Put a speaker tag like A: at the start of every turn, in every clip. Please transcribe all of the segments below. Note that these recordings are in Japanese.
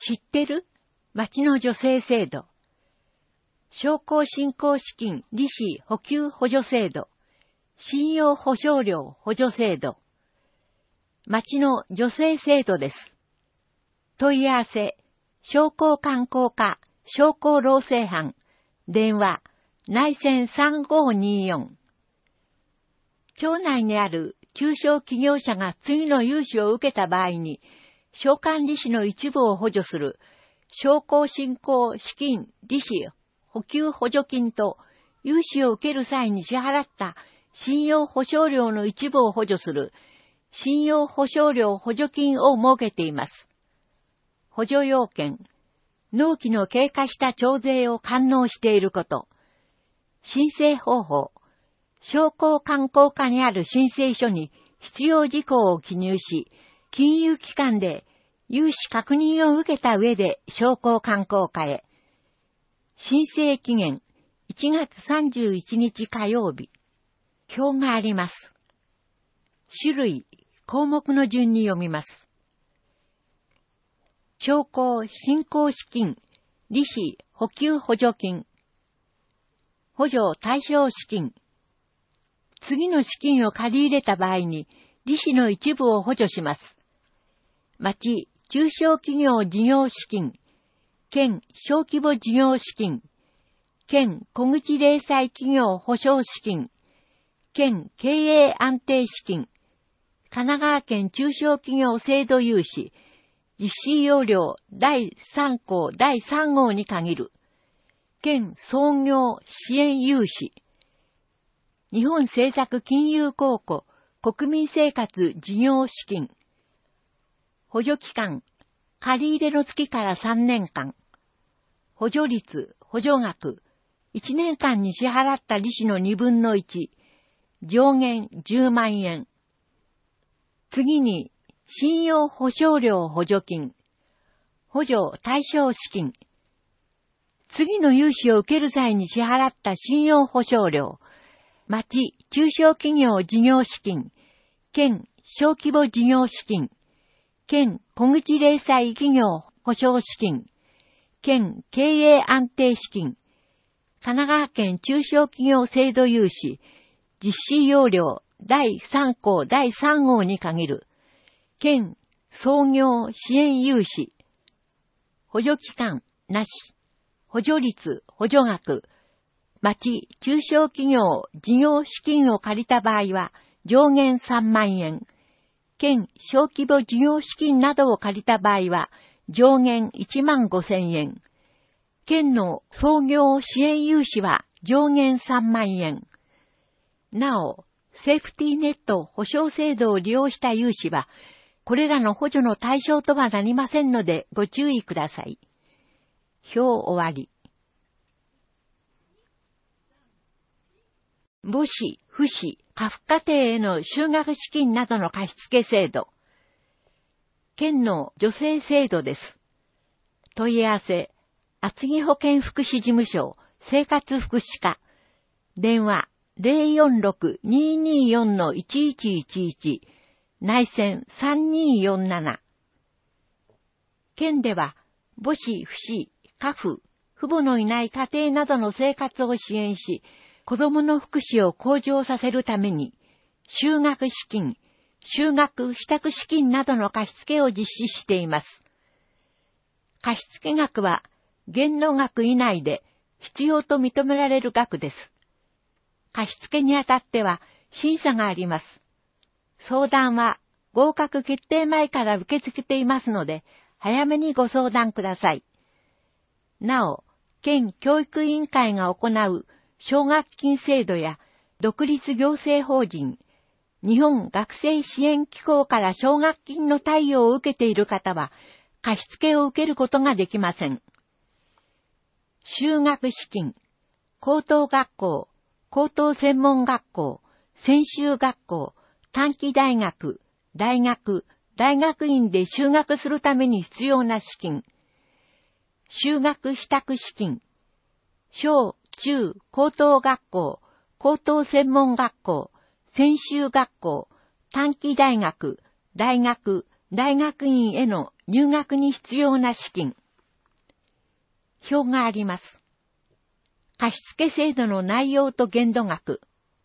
A: 知ってる？町の助成制度。商工振興資金利子補給補助制度。信用保証料補助制度。町の助成制度です。問い合わせ、商工観光課、商工労政班、電話、内線3524。町内にある中小企業者が次の融資を受けた場合に、商管利子の一部を補助する、商工振興資金利子補給補助金と、融資を受ける際に支払った信用保証料の一部を補助する、信用保証料補助金を設けています。補助要件、納期の経過した徴税を完納していること。申請方法、商工観光課にある申請書に必要事項を記入し、金融機関で融資確認を受けた上で商工観光課へ。申請期限、1月31日火曜日。表があります。種類、項目の順に読みます。商工振興資金、利子補給補助金。補助対象資金。次の資金を借り入れた場合に、利子の一部を補助します。町、中小企業事業資金、県小規模事業資金、県小口零細企業保証資金、県経営安定資金、神奈川県中小企業制度融資、実施要領第3項第3号に限る、県創業支援融資、日本政策金融公庫国民生活事業資金、補助期間、借り入れの月から3年間、補助率、補助額、1年間に支払った利子の2分の1、上限10万円。次に、信用保証料補助金、補助対象資金。次の融資を受ける際に支払った信用保証料、町中小企業事業資金、県小規模事業資金、県小口零細企業保証資金、県経営安定資金、神奈川県中小企業制度融資、実施要領第3項第3号に限る、県創業支援融資、補助期間なし、補助率、補助額、町中小企業事業資金を借りた場合は上限3万円、県小規模事業資金などを借りた場合は上限1万5千円、県の創業支援融資は上限3万円。なお、セーフティーネット保証制度を利用した融資は、これらの補助の対象とはなりませんのでご注意ください。表終わり。母子、父子、家父家庭への就学資金などの貸付制度。県の助成制度です。問い合わせ、厚木保健福祉事務所、生活福祉課。電話、046-224-1111。内線3247。県では、母子、父子、家父、父母のいない家庭などの生活を支援し、子供の福祉を向上させるために、就学資金、就学支度資金などの貸付を実施しています。貸付額は、限度額以内で必要と認められる額です。貸付にあたっては審査があります。相談は合格決定前から受け付けていますので、早めにご相談ください。なお、県教育委員会が行う奨学金制度や独立行政法人、日本学生支援機構から奨学金の貸与を受けている方は、貸付を受けることができません。就学資金、高等学校、高等専門学校、専修学校、短期大学、大学、大学院で就学するために必要な資金、就学支度資金、小、中、高等学校、高等専門学校、専修学校、短期大学、大学、 大学院への入学に必要な資金。表があります。貸付制度の内容と限度額。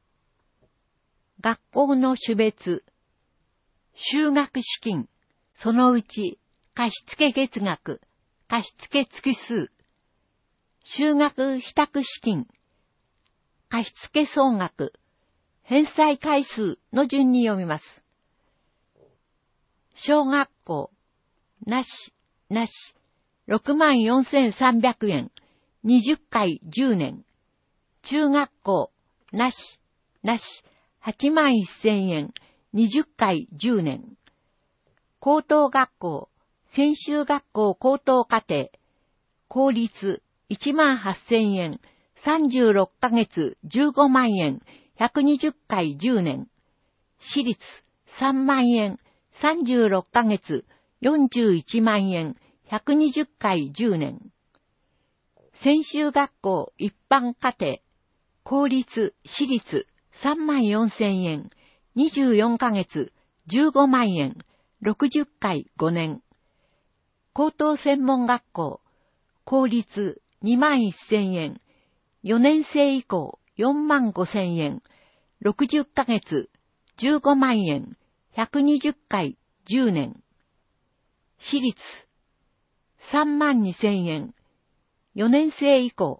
A: 学校の種別。修学資金。そのうち、貸付月額。貸付月数。修学費託資金。貸付総額。返済回数の順に読みます。小学校。なし。64,300円。20回10年。中学校。なし。81,000円。20回10年。高等学校。専修学校高等課程。公立。18,000円。36ヶ月15万円。120回10年。私立。3万円。36ヶ月41万円。120回10年。専修学校一般課程。公立、私立34,000円。24ヶ月15万円。60回5年。高等専門学校。公立21,000円。4年生以降45,000円。60ヶ月15万円。120回10年。私立32,000円。4年生以降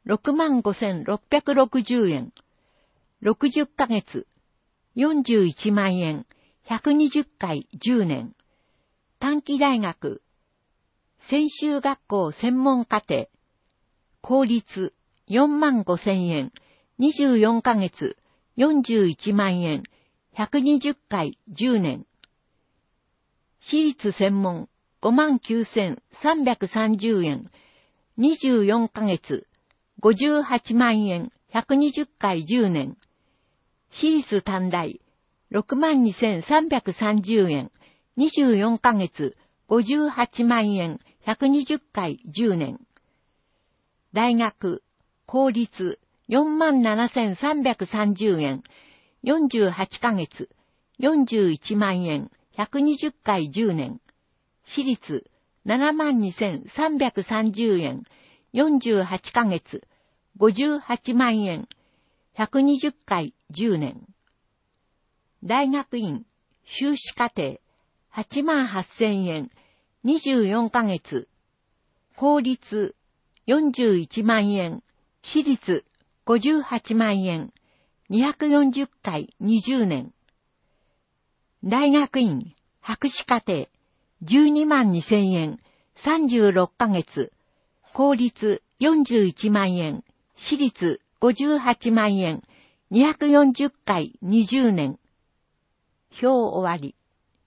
A: 65,660円。60ヶ月41万円。120回10年。短期大学。専修学校専門課程。公立45,000円。24ヶ月41万円。120回10年。私立専門59,330円。24ヶ月58万円。120回10年。私立短大62,330円。24ヶ月58万円。120回10年。大学公立47,330円。48ヶ月41万円。120回10年。私立72,330円。48ヶ月58万円。120回10年。大学院修士課程88,000円。24ヶ月。公立41万円。私立58万円。240回20年。大学院博士課程122,000円。36ヶ月。公立41万円。私立58万円。240回20年。表終わり。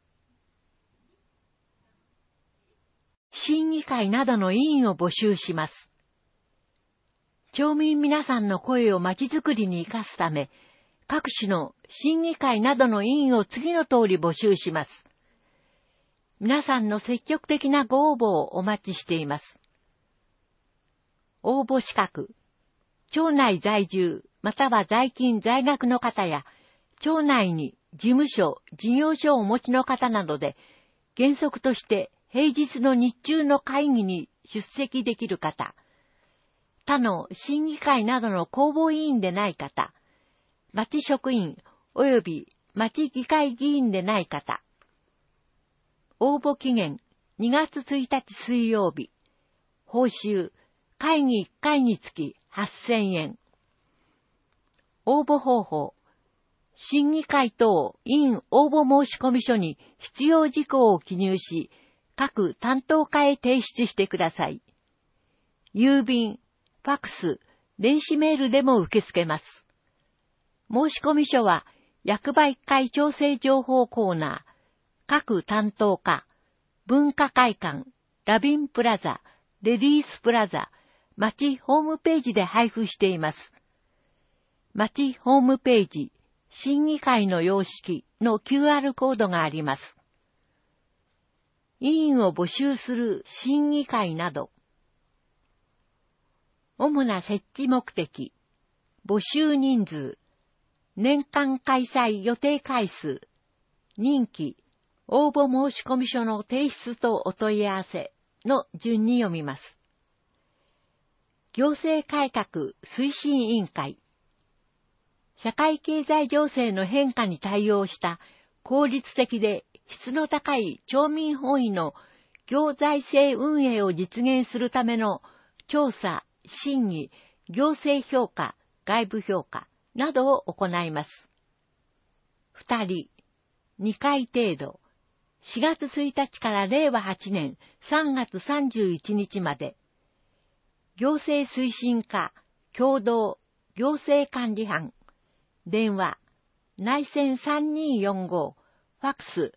A: 審議会などの委員を募集します。町民皆さんの声をまちづくりに生かすため、各種の審議会などの委員を次の通り募集します。皆さんの積極的なご応募をお待ちしています。応募資格。町内在住、または在勤在学の方や、町内に事務所、事業所をお持ちの方などで、原則として平日の日中の会議に出席できる方、他の審議会などの公募委員でない方、町職員及び町議会議員でない方。応募期限2月1日水曜日。報酬、会議1回につき8,000円。応募方法。審議会等委員応募申込書に必要事項を記入し、各担当課へ提出してください。郵便、ファックス、電子メールでも受け付けます。申込書は、役場1階調整情報コーナー、各担当課、文化会館、ラビンプラザ、レディースプラザ、町ホームページで配布しています。町ホームページ、審議会の様式の QR コードがあります。委員を募集する審議会など。主な設置目的、募集人数、年間開催予定回数、任期、 応募申込書の提出とお問い合わせの順に読みます。行政改革推進委員会。社会経済情勢の変化に対応した効率的で質の高い町民本位の行財政運営を実現するための調査、審議、行政評価、外部評価などを行います。2人、2回程度、4月1日から令和8年3月31日まで、行政推進課、共同、行政管理班、電話、内線3245、ファックス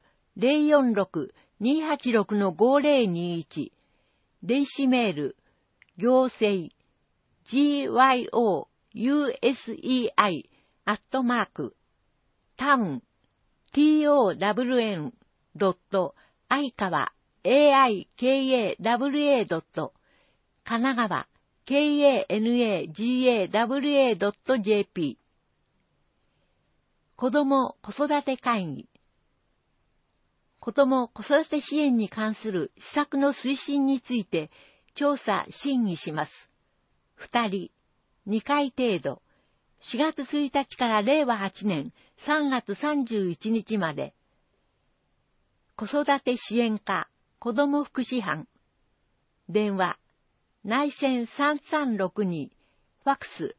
A: 046-286-5021、電子メール、行政、gyosei@town、town.aikawa、aikawa. 神奈川、kanagawa.jp。子ども・子育て会議。子ども・子育て支援に関する施策の推進について調査・審議します。2人、2回程度、4月1日から令和8年3月31日まで、子育て支援課、子ども福祉班、電話、内線3362、ファックス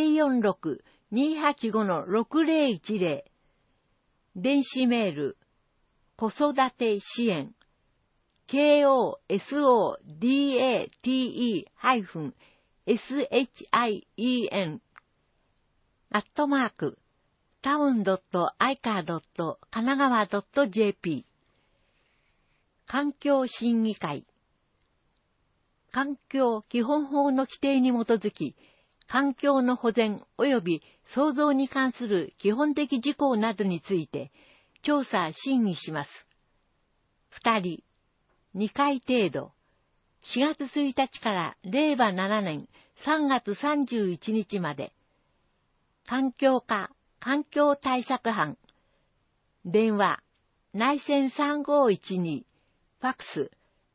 A: 046-285-6010、電子メール、子育て支援、KOSODATE-SHIEN、town.aika.kanagawa.jp。環境審議会。環境基本法の規定に基づき、環境の保全及び創造に関する基本的事項などについて、調査・審議します。2人、2回程度、4月1日から令和7年3月31日まで、環境課、環境対策班、電話、内線3512、ファックス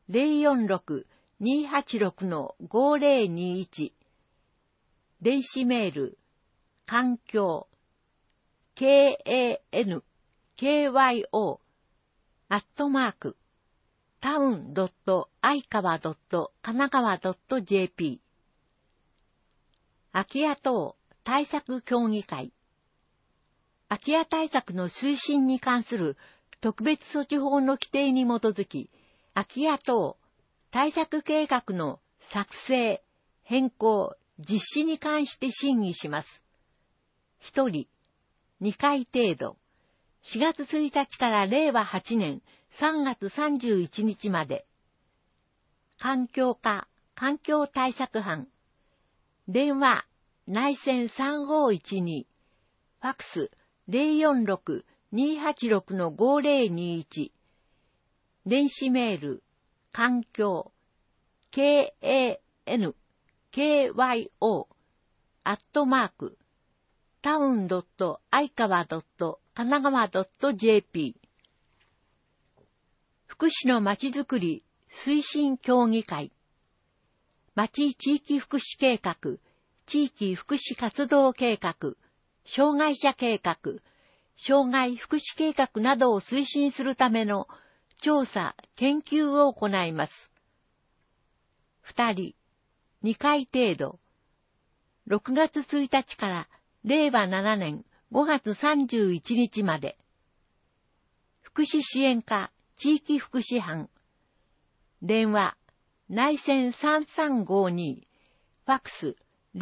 A: 046-286-5021、電子メール、環境、KANKYO、town.aikawa.kanagawa.jp。空き家等対策協議会。空き家対策の推進に関する特別措置法の規定に基づき、空き家等対策計画の作成、変更、実施に関して審議します。1人、2回程度、4月1日から令和8年3月31日まで、環境課、環境対策班、電話、内線3512、ファックス 046-286-5021、電子メール、環境、KANKYO、town.aikawa.kanagawa.jp。福祉のまちづくり推進協議会。町地域福祉計画、地域福祉活動計画、障害者計画、障害福祉計画などを推進するための調査・研究を行います。2人、2回程度、6月1日から令和7年5月31日まで、福祉支援課地域福祉班、電話、内線3352、ファックス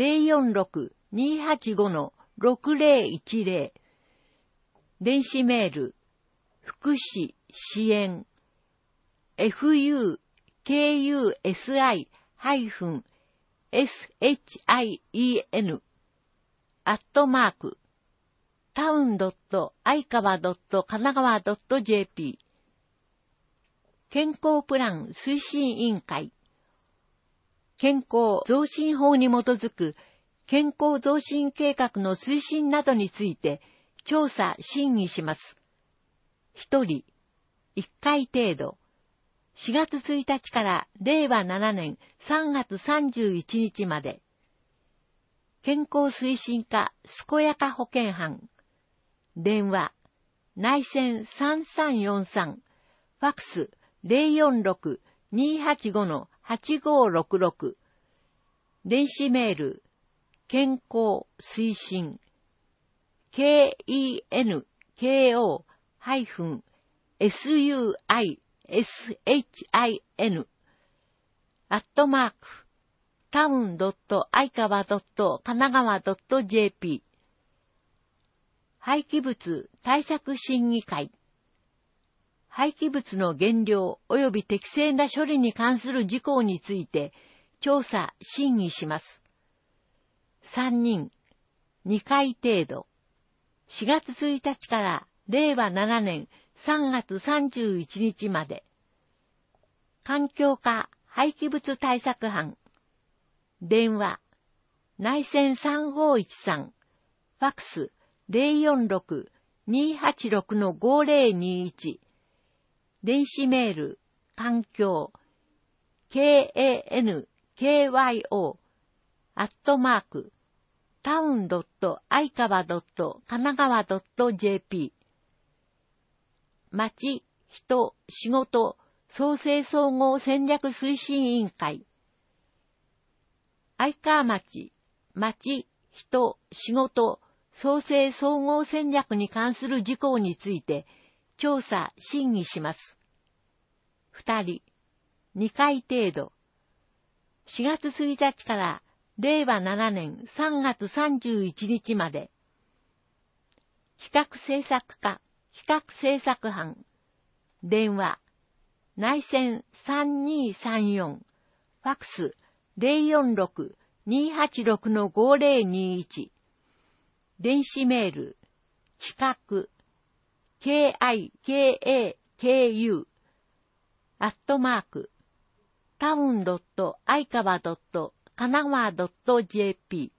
A: 046-285-6010、電子メール、福祉支援、fukusi-shin、town.aikawa.kanagawa.jp。健康プラン推進委員会。健康増進法に基づく健康増進計画の推進などについて調査・審議します。1人、 1回程度。4月1日から令和7年3月31日まで。健康推進課健やか保健班。電話、内線3343、ファクス046-285-8566。電子メール、健康推進、kenko-suishin、town.aikawa.kanagawa.jp。廃棄物対策審議会。廃棄物の減量及び適正な処理に関する事項について調査・審議します。3人、2回程度。4月1日から令和7年3月31日まで。環境課廃棄物対策班。電話、内線3513、ファクス046-286-5021。電子メール、環境、kanko-town.aikawa.kanagawa.jp。町、人、仕事、創生総合戦略推進委員会。愛川町、町、人、仕事、創生総合戦略に関する事項について調査・審議します。2人、2回程度。4月1日から令和7年3月31日まで。企画制作課、企画制作班。電話、内線3234、ファクス046-286-5021。電子メール、企画、KIKAKU、town.aikawa.kanagawa.jp。